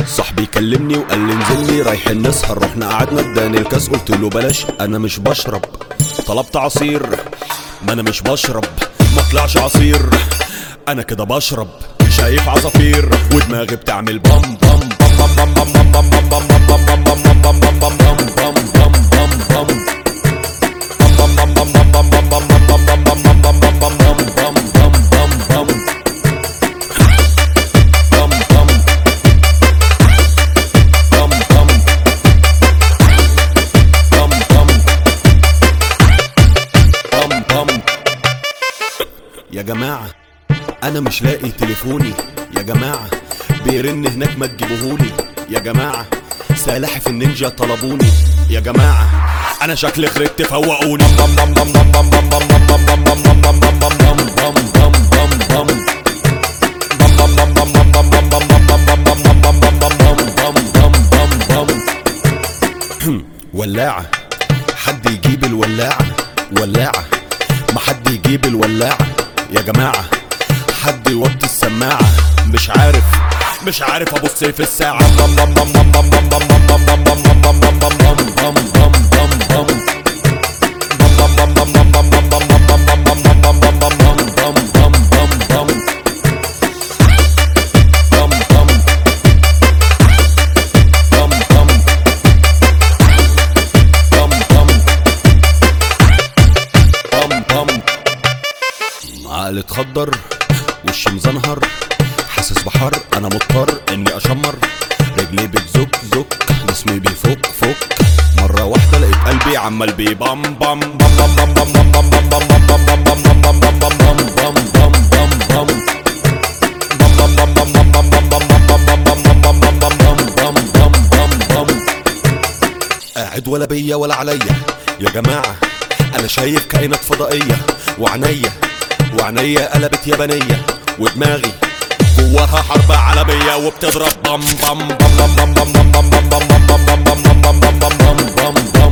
صاحبي كلمني وقال لي انزلني رايحين نسهر، رحنا قعدنا اداني الكاس قلت له بلاش انا مش بشرب. طلبت عصير ما انا مش بشرب، ما طلعش عصير انا كده بشرب. شايف عصافير ودماغي بتعمل بام بام بام بام بام بام بام بام بام بام بام بام بام بام بام بام يا جماعة أنا مش لاقي تليفوني، يا جماعة بيرن هناك ما تجيبوهولي، يا جماعة سلاحف النينجا طلبوني، يا جماعة أنا شكلي خرجت فوقوني. ولاعة حد يجيب الولاعة، ولاعة ما حد يجيب الولاعة، يا جماعة حد يوطي السماعة. مش عارف ابص في الساعة. عقلي اتخدر وشي مزنهر، حاسس بحر انا مضطر اني اشمر، رجلي بتزك زك جسمي بيفك فك، مرة واحدة لقيت قلبي عمال بيبام بام بام بام بام بام بام بام بام بام بام بام بام بام. قاعد ولا بيا ولا عليا يا جماعة، انا شايف كائنات فضائية وعينيا قلبت يابانية، ودماغي جواها حرب عالمية وبتضرب بام بام بام بام بام بام بام بام بام بام بام بام بام بام بام بام.